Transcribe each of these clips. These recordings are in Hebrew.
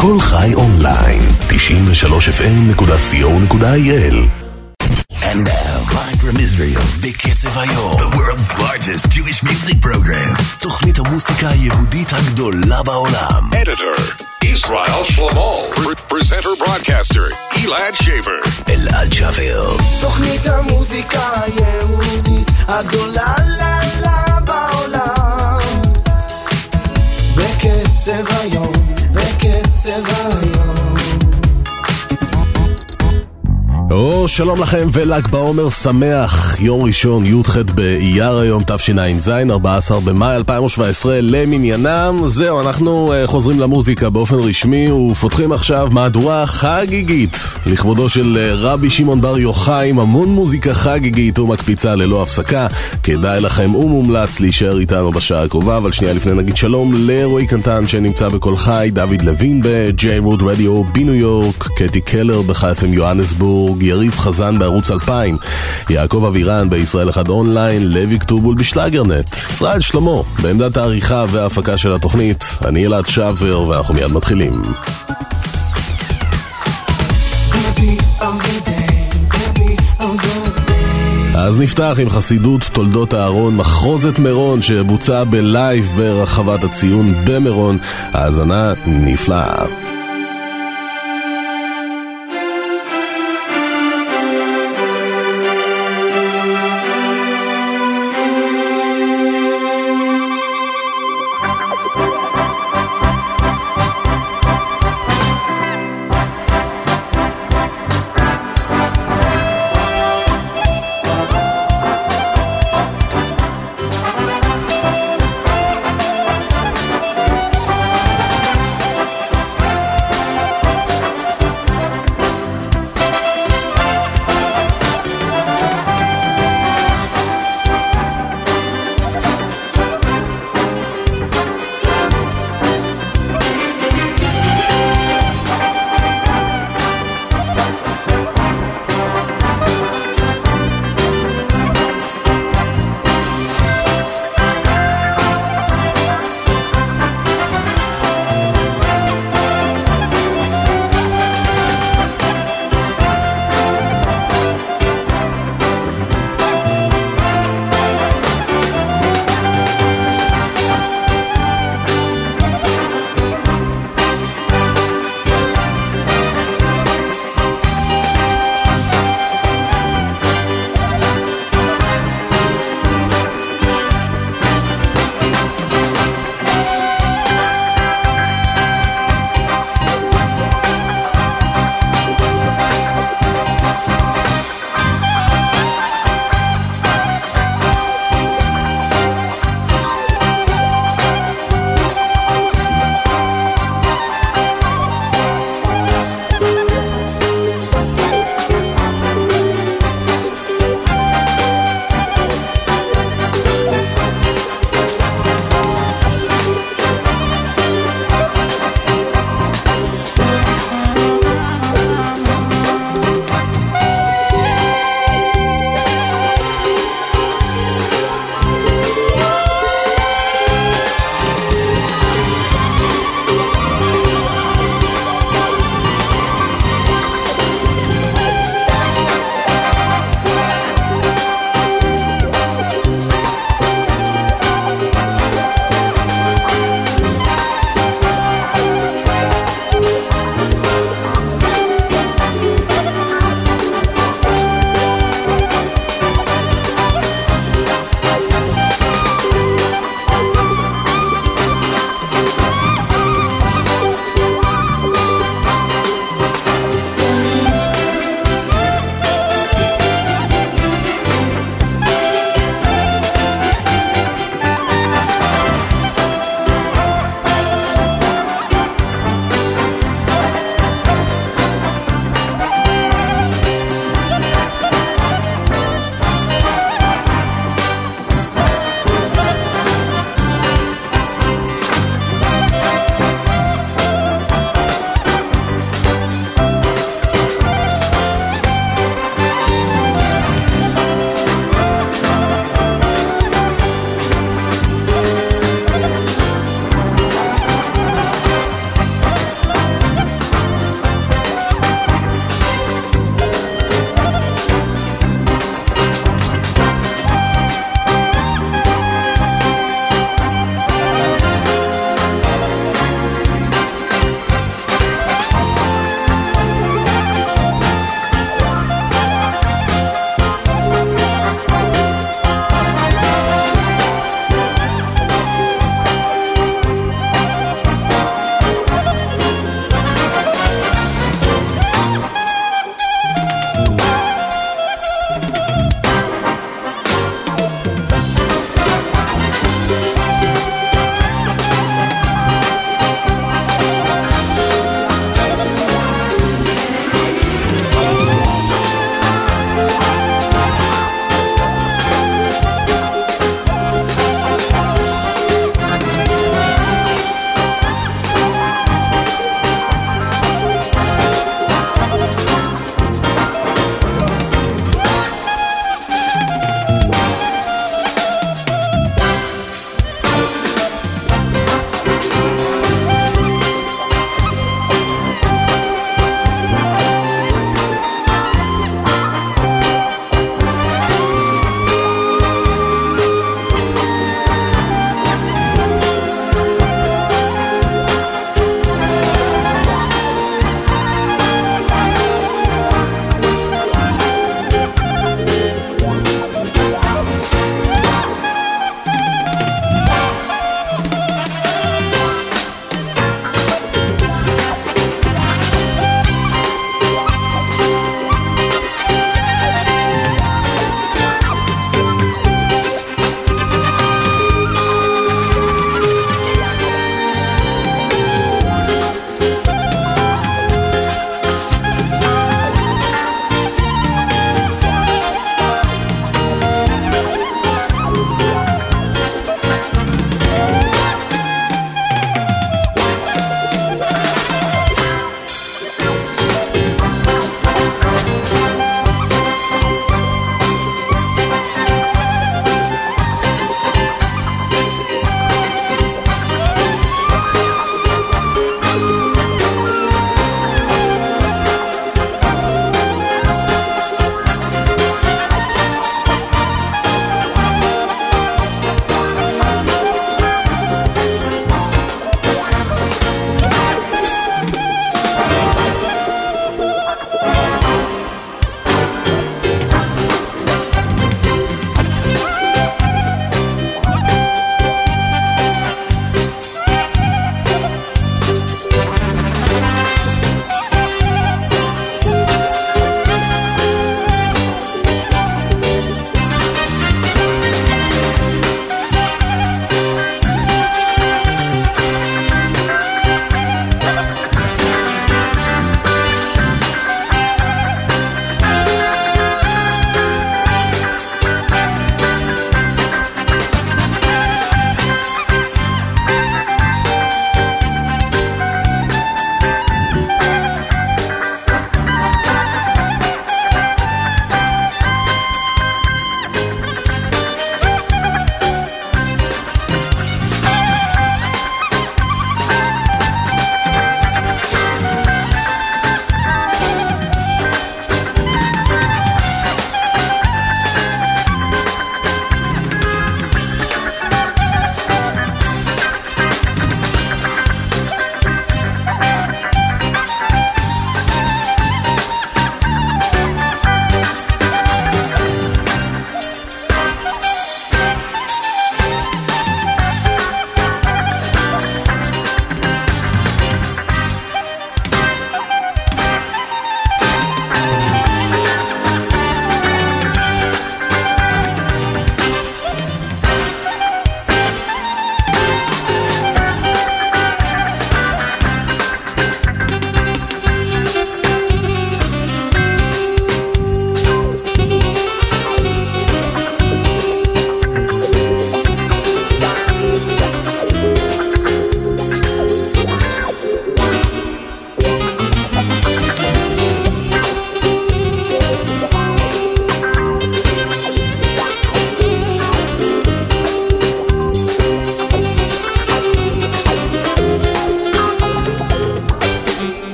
כל חי אונליין, 93fm.co.il. And now, live from Israel, בקצב היום, the world's largest Jewish music program, תוכנית המוסיקה היהודית הגדולה בעולם. Editor, Israel Shlomo. Presenter, broadcaster, Elad Shaver. אלעד שבר. תוכנית המוסיקה היהודית הגדולה בעולם. בקצב היום, בקצב היום. שלום לכם ול"ג בעומר שמח, יום ראשון י"ח באייר היום תשע"ז, 14 במאי 2017 למניינם. זהו, אנחנו חוזרים למוזיקה באופן רשמי ופותחים עכשיו מהדורה חגיגית לכבודו של רבי שמעון בר יוחאי, עם המון מוזיקה חגיגית ומקפיצה ללא הפסקה. כדאי לכם ומומלץ להישאר איתנו בשעה הקרובה, אבל שנייה לפני נגיד שלום לרועי קנטן שנמצא בכל חי, דוד לוין ב-J Root Radio בניו יורק, קטי קלר בחיפה יוהנסבורג, יריב חזן בערוץ 2000, יעקב אבירן בישראל אחד אונליין, לוי כתובול בשלגרנט, ישראל שלמה בעמדת העריכה וההפקה של התוכנית. אני אלעד שבר ואנחנו מיד מתחילים. אז נפתח עם חסידות תולדות הארון, מחרוזת מירון שבוצעה בלייב ברחבת הציון במירון. האזנה נפלאה.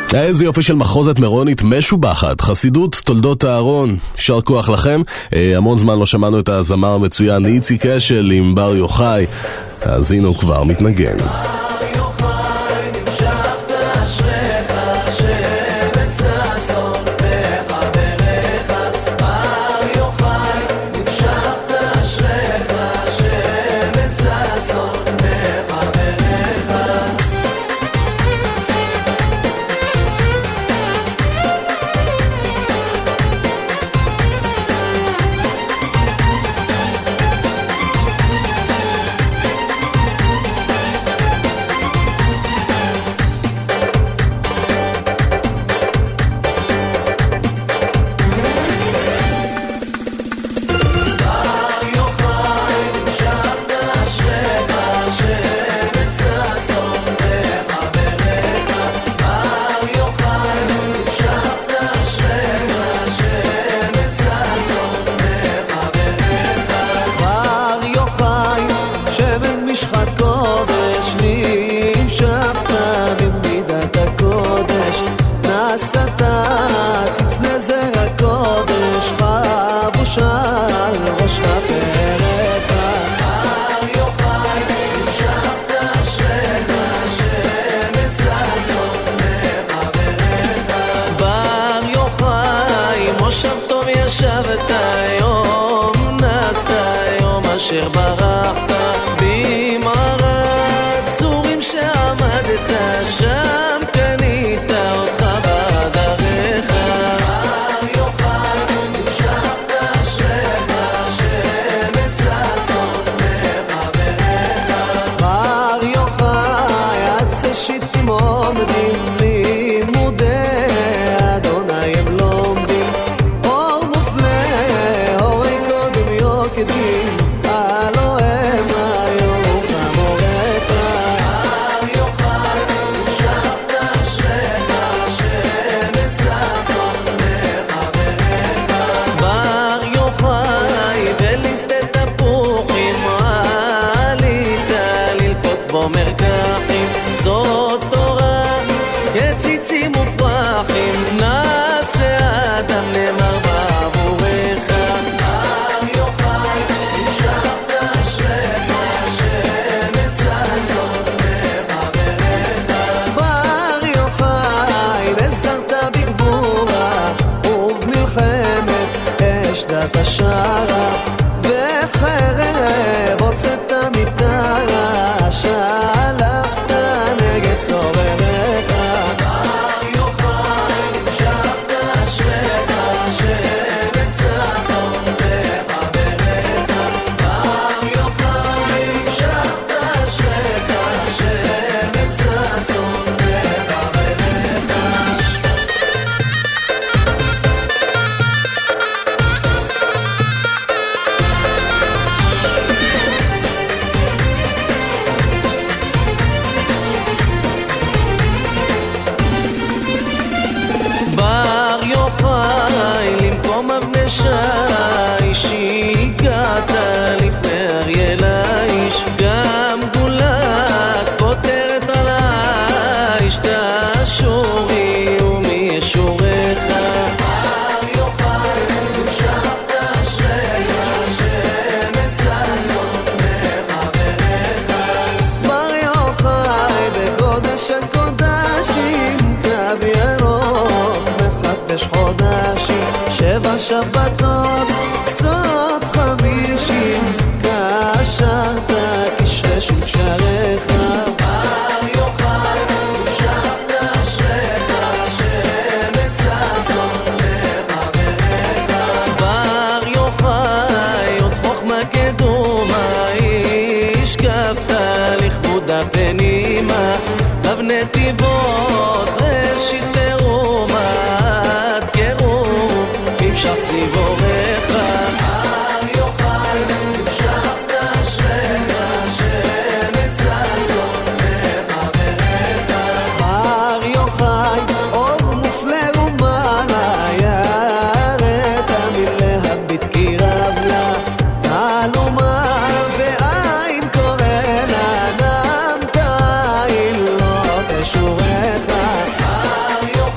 איזה יופי של מחוזת מירונית משובחת, חסידות תולדות הארון, שר כוח לכם. המון זמן לא שמענו את הזמר המצוין איציק אשל עם בר יוחאי, אז הנה הוא כבר מתנגן. אשר ברחת במערת צורים שעמדת שם קנית אותך בדרך בר יוחאי המשכת אשריך שמססון מחבריך בר יוחאי עד ששיטים עומדים לימודי אדוני הם לומדים אור מופלא הורי קודם יוקדים זאת תורה, יציצים ופרחים, נעשה אדם נאמר בעבורך. בר יוחאי, המשכת אשריך, שמססון מחבריך. בר יוחאי, נסרת בגבורה, ובמלחמת אשדת השערה, וחרב הוצאת מטרה, שלחת נגד צורריך. בר יוחאי המשכת אשריך שמססון מחבריך. בר יוחאי המשכת אשריך שמססון מחבריך. בר יוחאי למקום אבני שיש הגעת לפני אריאל האיש גם גולת פותרת על האיש תשורי ומי ישורך. בר יוחאי המשכת אשריך שמססון מחבריך. בר יוחאי בקודש הקודשים קו ירוק מחדש חודשים 7 שבתות סוד 50 קשרת כשרש וקשריך. בר יוחאי המשכת אשריך שמססון מחבריך. בר יוחאי עוד חוכמה קדומה השקפת לכבוד הפנימה אבני טיבות ראשית תרומה עד קירוב המשך ציבורך. בר יוחאי המשכת אשריך שמססון מחבריך. בר יוחאי אור מופלא ומעלה ירד המילה הבטקי רב לה תעלומה ועין קורא לה נמת אילות אשורך. בר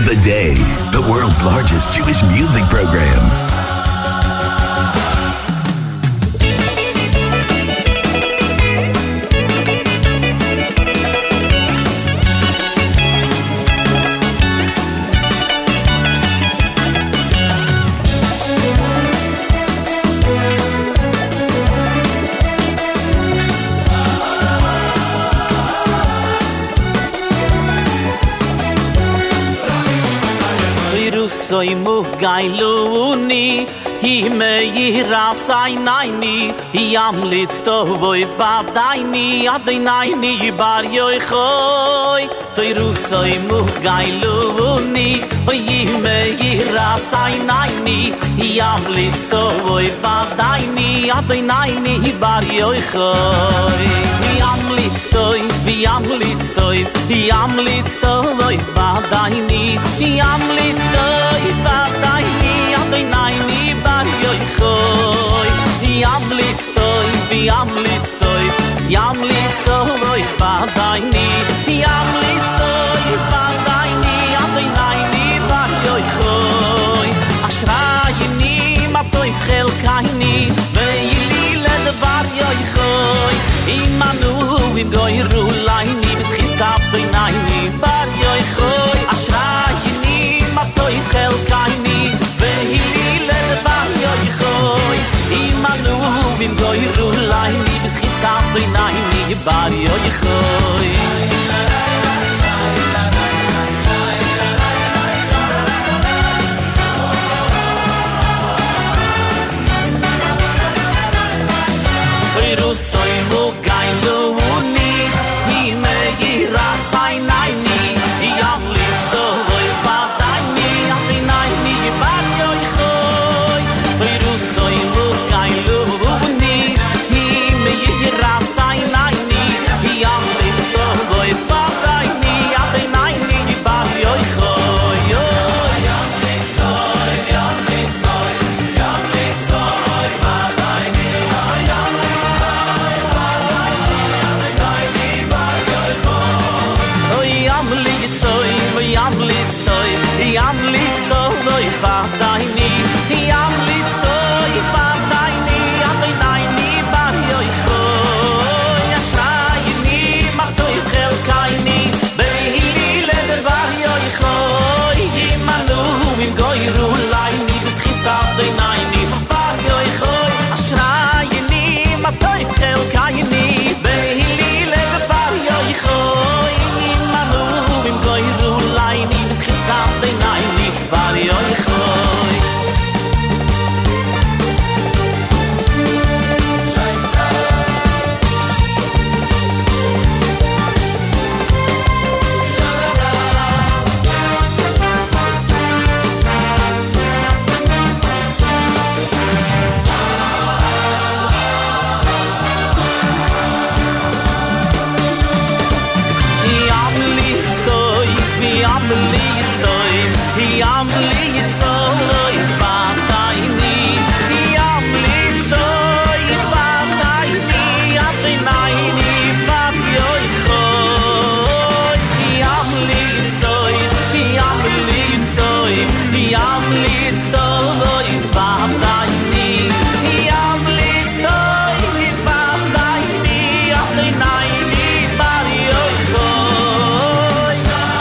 The Day, the world's largest Jewish music program. Soy mugailuni hi me yira sainaini yam litz to voy badaini adinaini bar yoy khoy toyru soy mugailuni hi me yira sainaini yam litz to voy badaini adinaini bar yoy khoy yam litz toy yam litz to voy badaini yam litz toy badaini adinaini bar yoy khoy yam litz toy yam litz to voy badaini yam litz toy badaini adinaini bar yoy khoy ashrayni matoy khel kaini veili led bar yoy khoy imanu im goyru laini bis khisab adinaini bar yoy khoy ashrayni matoy khel kaini veili led bar yoy khoy imanu im goyru laini bis khisab adinaini bar yoy khoy soy mugailuni hi me gira sainaini yam litz to voy badaini adinaini bar yoy khoy soy mugailuni hi me gira sainaini yam litz to voy badaini adinaini bar yoy khoy yam litz to yam litz to yam litz to badaini yam yam litz to voy badaini yam litz to badaini adinaini bar yoy khoy ashrayni matoy khel kaini beili led bar yoy khoy imanu im goyru laini bis khisab adinaini bar yoy khoy ashrayni matoy khel kaini beili led bar yoy khoy imanu im goyru laini bis khisab adinaini bar yoy khoy yam litz to voy badaini yam litz to badaini adinaini bar yoy khoy yam litz to yam litz to voy badaini yam litz to badaini adinaini bar yoy khoy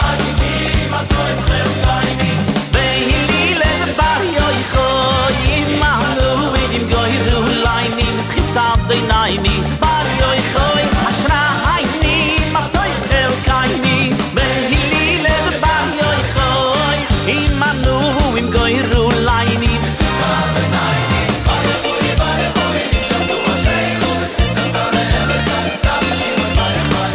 adinaini bar yoy khoy ashrayni matoy khel kaini beili led bar yoy khoy imanu im goyru laini adinaini bar yoy khoy shamtu shay khol sisatane emetan tamshim bar khoy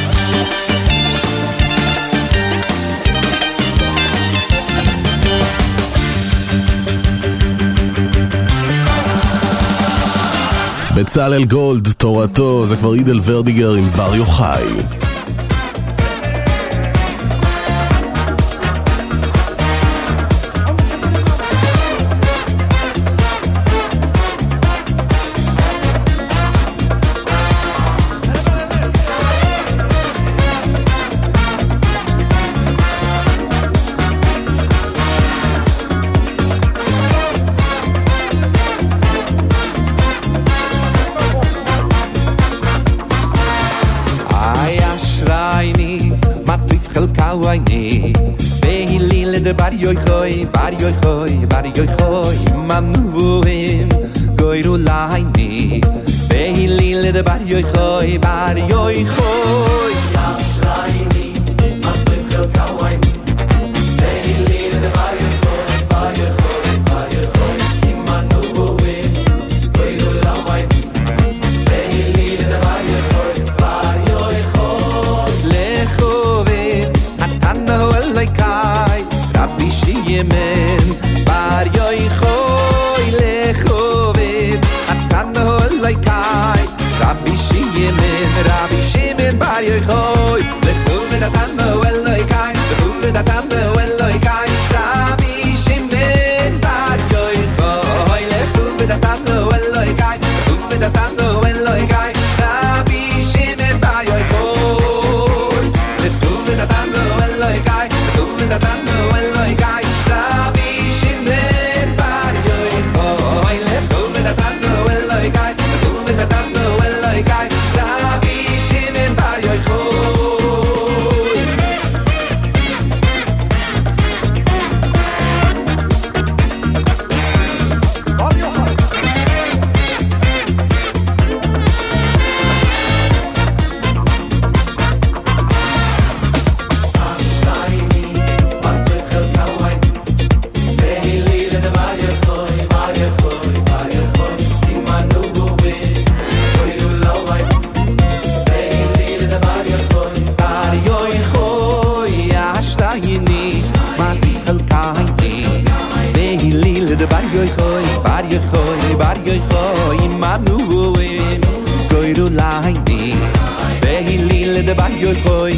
בצלאל גולד, תורתו, זה כבר אידל ורדיגר עם בר יוחאי. de bar yoy khoy manuim goyru laini behilile de bar yoy khoy yashraini matim khel kawaini behilile de bar yoy khoy manuim goyru laini behilile de bar yoy khoy lechove atano elokai rabbi shimen bar yoy khoy lechove atano elokai rabbi shimen bar yoy khoy lechove atano elokai lechove atano elokai rabbi shimen bar yoy khoy lechove atano elokai lechove atano elokai rabbi shimen bar yoy khoy lechove atano elokai lechove atano elokai rabbi shimen bar yoy khoy lechove atano elokai lechove atano elokai rabbi shimen bar yoy khoy bar yoy khoy manuim goyru laini behilile de bar yoy khoy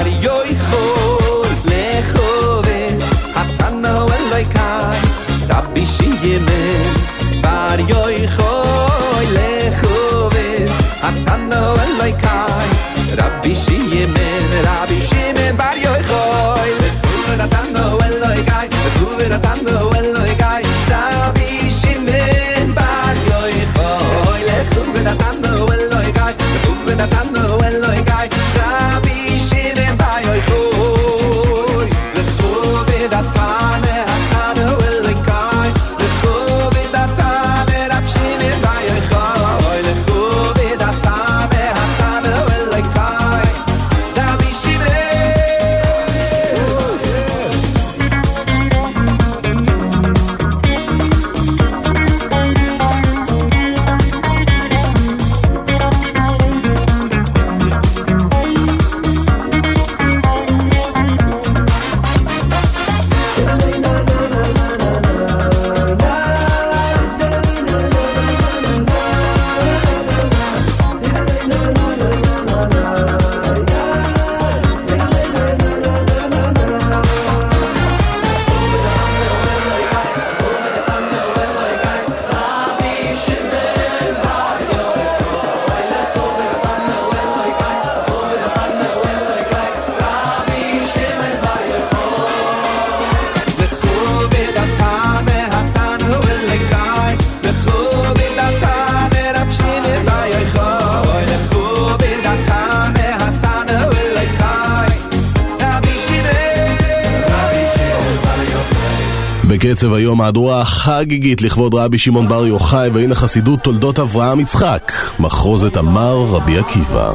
lechove atano elokai rabbi shimen bar yoy khoy lechove atano elokai rabbi shimen bar yoy khoy lechove atano elokai lechove atano elokai rabbi shimen bar yoy khoy lechove atano elokai lechove atano elokai rabbi shimen bar yoy khoy lechove atano elokai lechove atano rabbi shimen bar yoy khoy lechove atano elokai rabbi shimen בקצב היום מהדורה חגיגית לכבוד רבי שמעון בר יוחאי, והנה חסידות תולדות אברהם יצחק, מחרוזת אמר רבי עקיבא.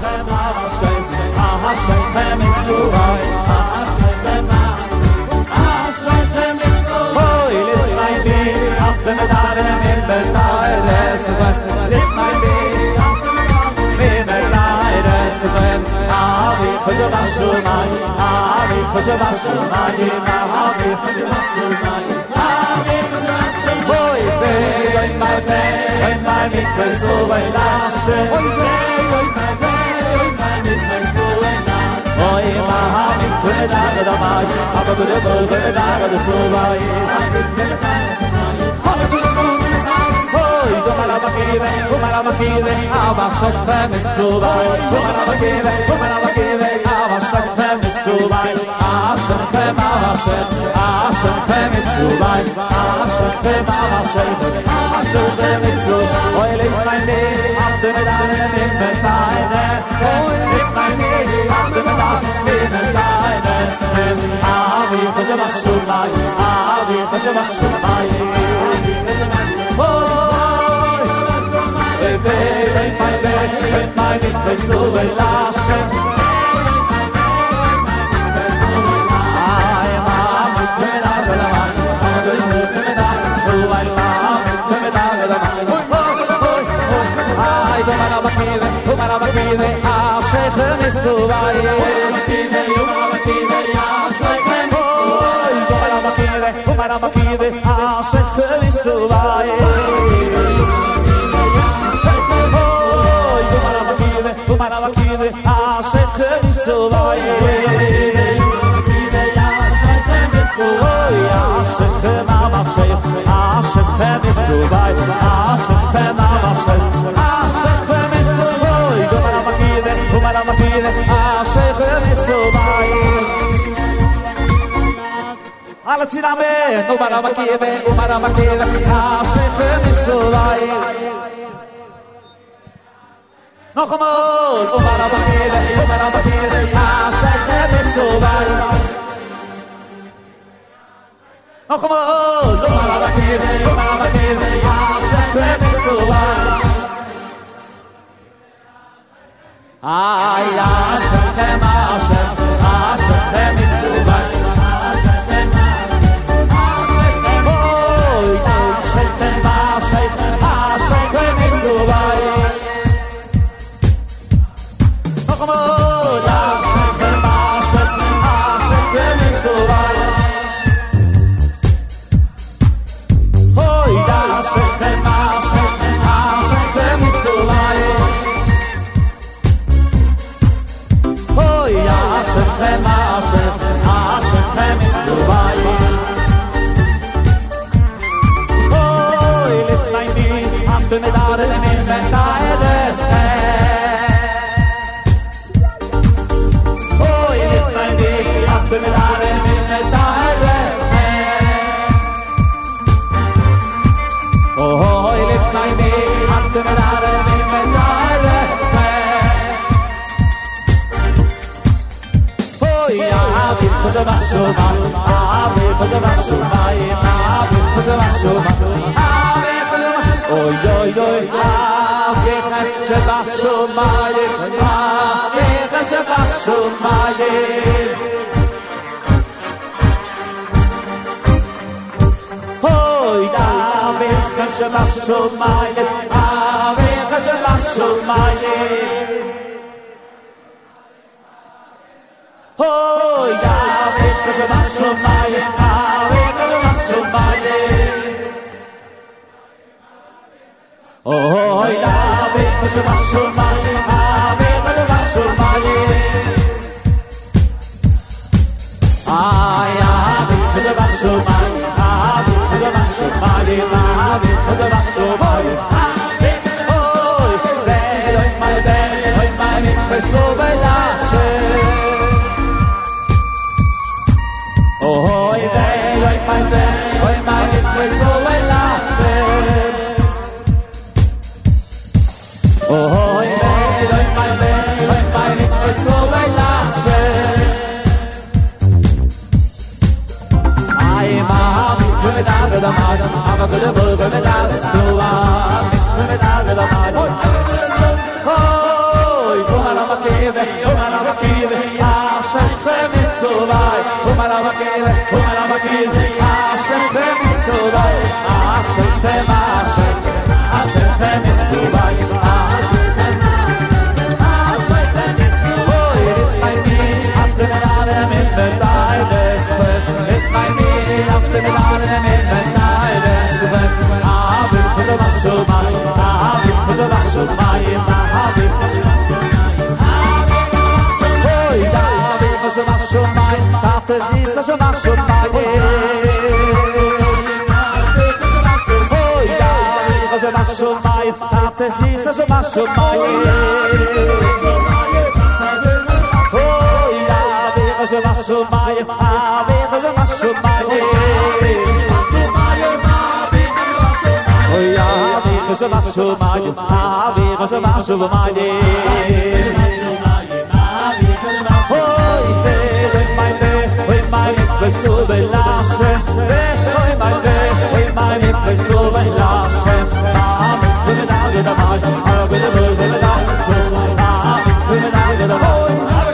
so belashe oy my mikve so belashe with the dog the mud with the bird with the dog with the dog the boy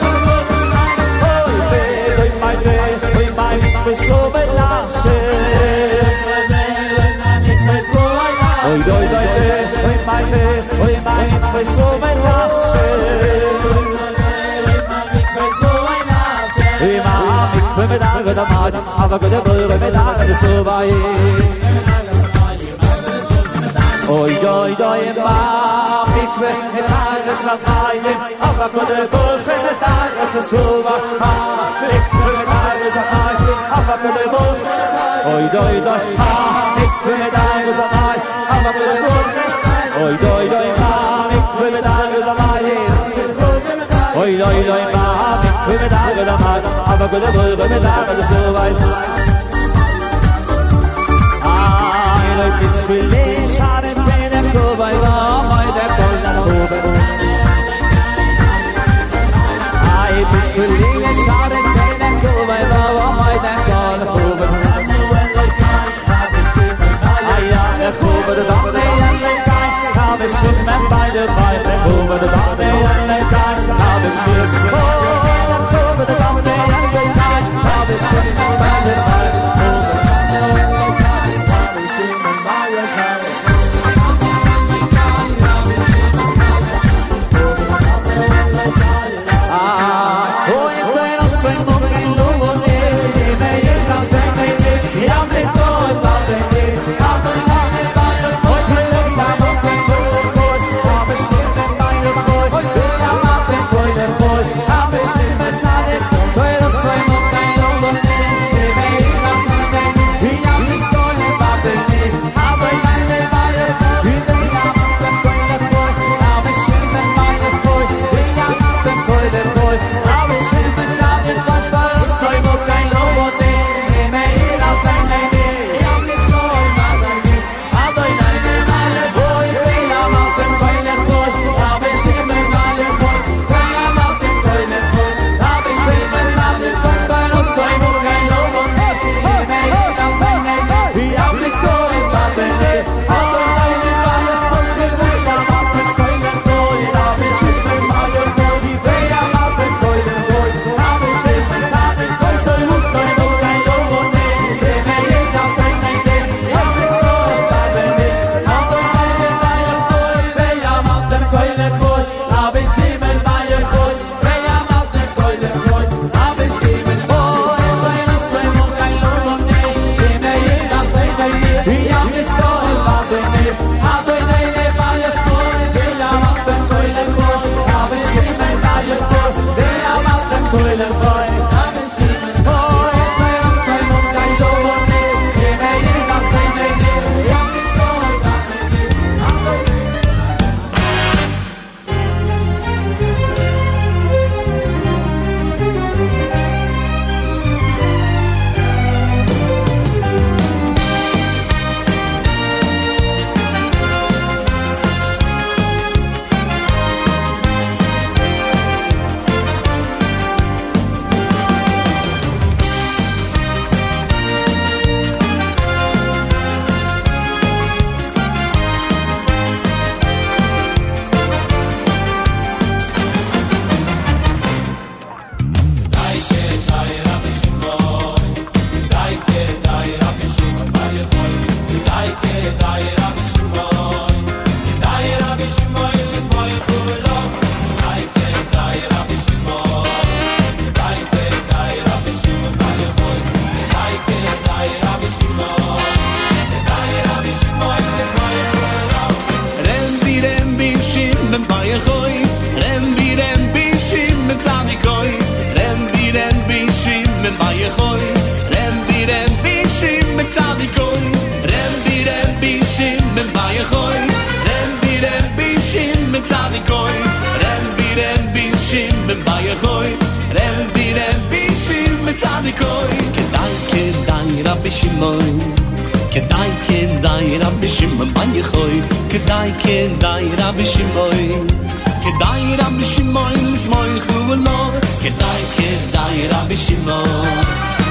oy my mikve so belashe oy my mikve so belashe with the mud, have a good bird with the survey. Oi, doi, doi, ma, mikve, et alles la feine, have a good bird with the survey. Mikve, et alles la feine, have a good bird. Oi, doi, doi, ma, mikve, et alles la feine, have a good bird. Oi, doi, doi, ma, mikve, et alles la feine. Oi, doi, doi, ma, mikve, et alles la feine. Have a good bird with the survey. I like this relation and say them go by my that over. I this relation and say them go by my that over. I am the over the dog they and they have a ship and by the five over the dog they and they have a ship over the dog they and they have a ship by the five over the dog they and they have a ship by the five.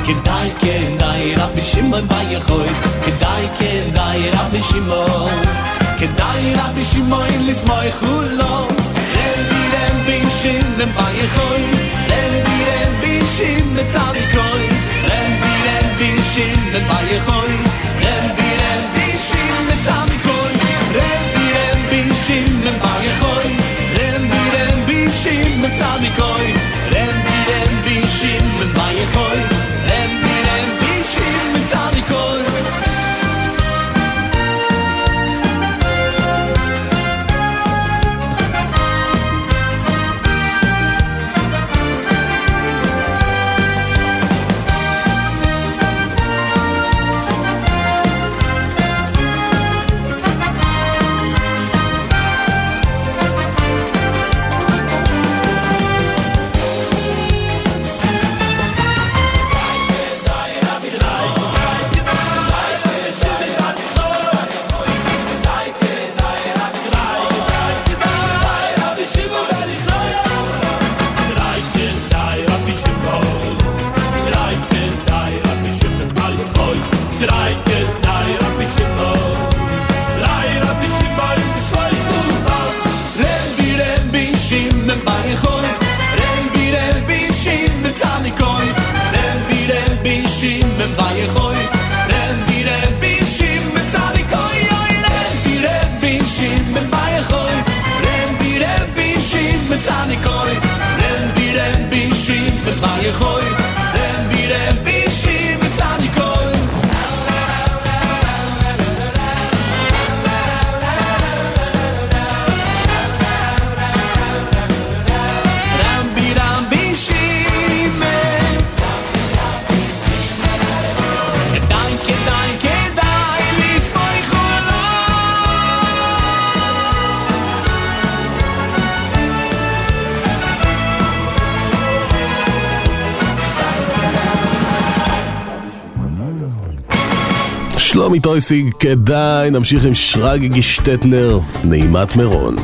כדאי כדאי רבי שמעון ביכול כדאי כדאי רבי שמעון כדאי רבי שמעון לסמוך לו רבי רבי שמעון ביכול רבי רבי שמעון צדיקוי רבי רבי שמעון ביכול רבי רבי שמעון צדיקוי רבי רבי שמעון ביכול רבי רבי שמעון צדיקוי רבי רבי שמעון ביכול רבי רבי שמעון צדיקוי שלומי טויסיג, כדאי, נמשיך עם שרגי גישטטנר, נעימת מירון.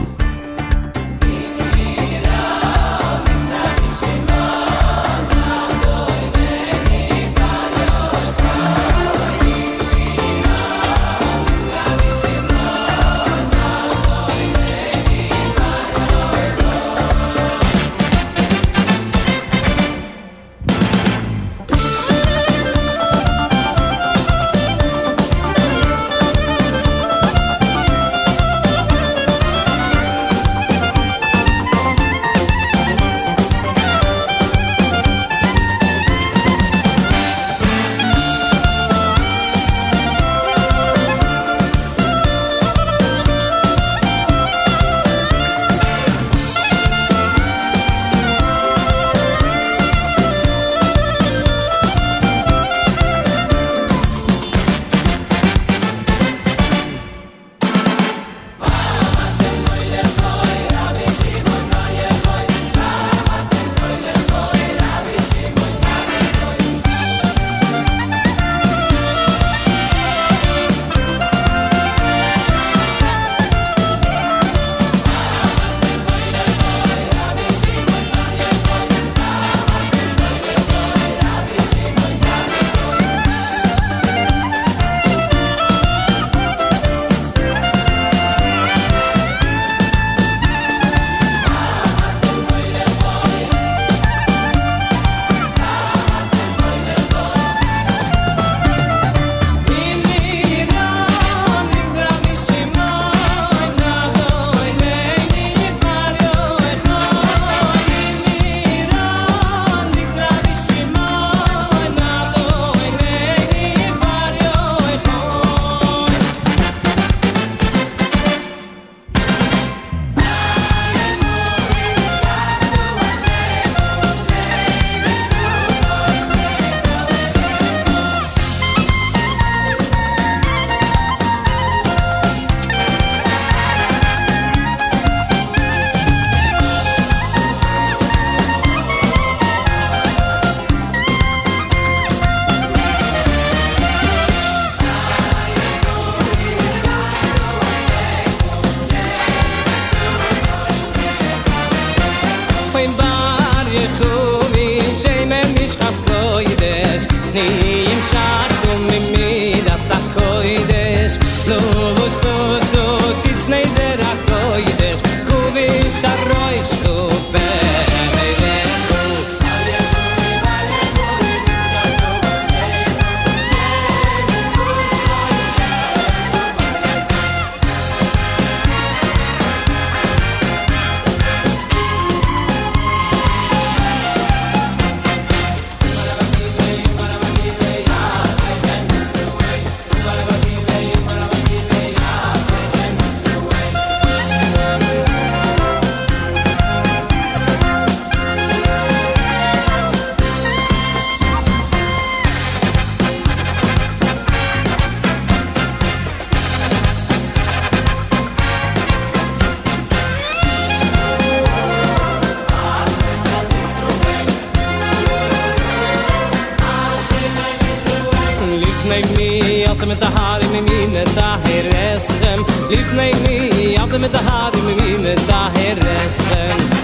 Lifnei mi, alte mit der Haare, mit mir mit der Herreschen. Lifnei mi, alte mit der Haare, mit mir mit der Herreschen.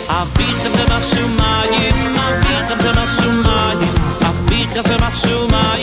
Avichem ze mashumayim, avichem ze mashumayim, avichem ze mashumayim.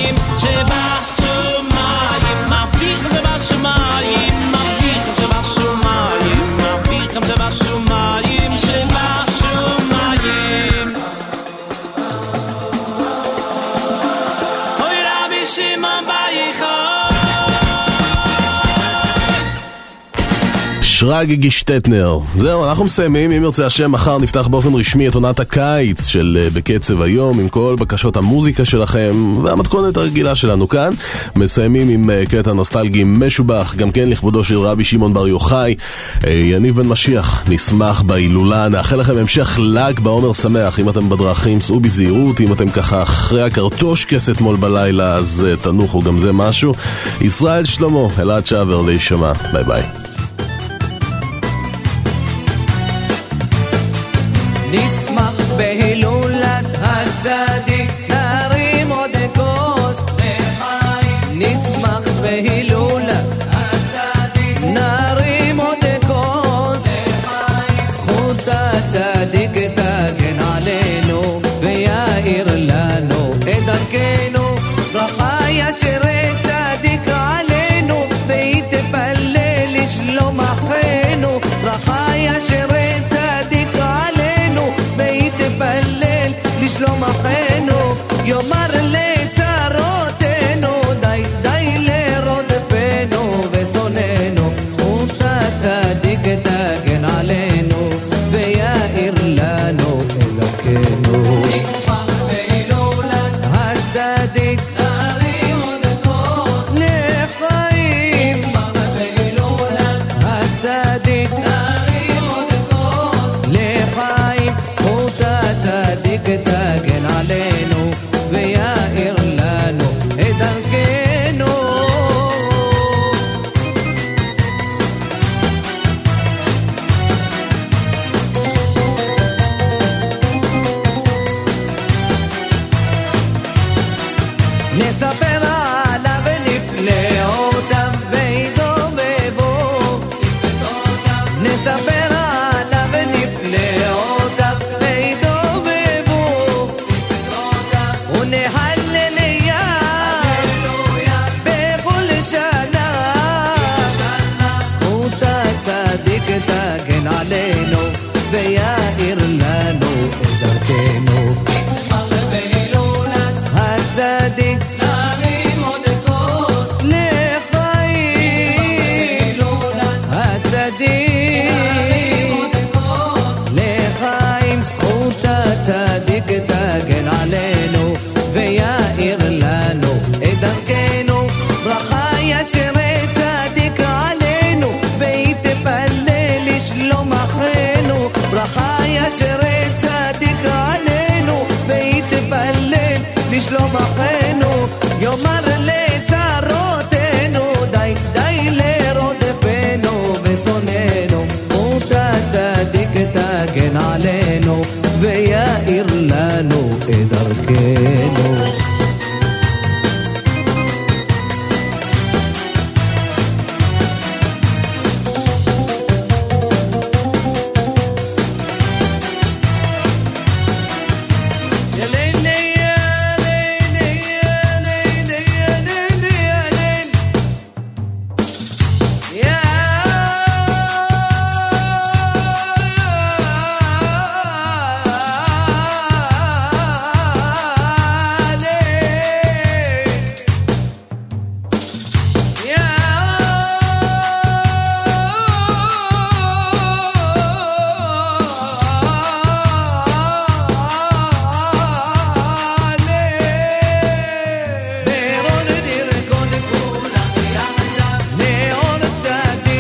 שרגי שטטנר. זהו, אנחנו מסיימים. אם ירצה השם, מחר נפתח באופן רשמי את עונת הקיץ של בקצב היום, עם כל בקשות המוזיקה שלכם והמתכונת הרגילה שלנו כאן. מסיימים עם קטע נוסטלגי משובח, גם כן לכבודו של רבי שמעון בר יוחאי. יניב בן משיח, נשמח בהילולה. נאחל לכם המשך ל"ג בעומר שמח. אם אתם בדרכים, סעו בזהירות. אם אתם ככה אחרי הקרטושקס אתמול בלילה, אז תנוחו, גם זה משהו. ישראל שלמה, אלעד שעבר, להישמע. ביי ביי. נשמח בהילולת הצדיק, נרים עוד כוס לחיים. נשמח בהילולת הצדיק, נרים עוד כוס לחיים. זכות הצדיק תגן עלינו ויאיר לנו את דרכנו. ברכה ישרת צדיק עלינו והיא תפלל לשלום אחינו. ברכה ישרת צדיק עלינו והיא תפלל לשלום אחינו. יאמר לצרותינו די די לרודפנו ושונאנו. זכות הצדיק תגן עלינו ויאיר לנו את דרכנו. נשמח בהילולת הצדיק, נרים עוד כוס לחיים. נשמח בהילולת הצדיק, נרים עוד כוס לחיים. זכות הצדיק תגן עלינו ויאיר לנו את דרכנו. נספר עליו ונפלאותיו וידובבו. נספר עליו ונפלאותיו וידובבו. ונהלל בכל שנה. זכות הצדיק תגן עלינו ויאיר לנו את דרכנו. נשמח בהילולת הצדיק, נרים עוד כוס לחיים. הצדיק, נרים עוד כוס לחיים. זכות הצדיק תגן עלינו ויאיר לנו את דרכנו. ברכה ישרת צדיק עלינו והיא תפלל לשלום אחינו. ברכה ישרת צדיק עלינו והיא תפלל לשלום אחינו. יאמר לצרותינו די די לרודפנו ושונאנו. זכות הצדיק תגן עלינו ויאיר לנו את דרכנו. צדיק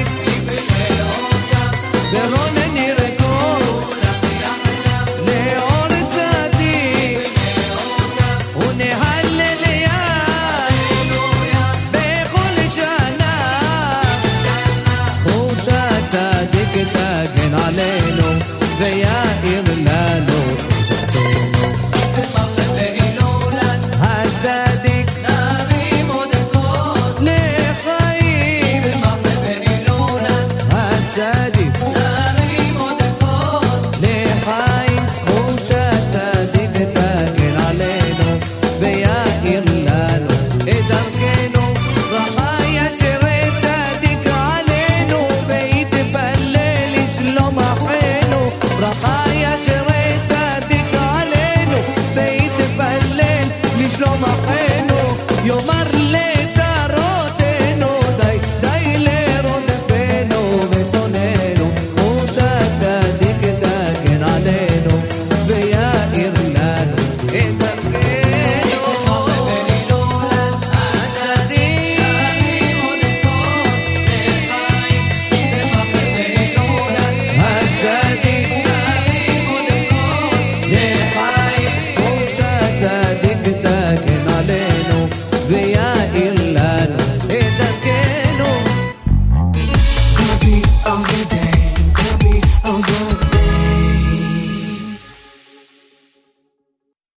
of the day, the beat of the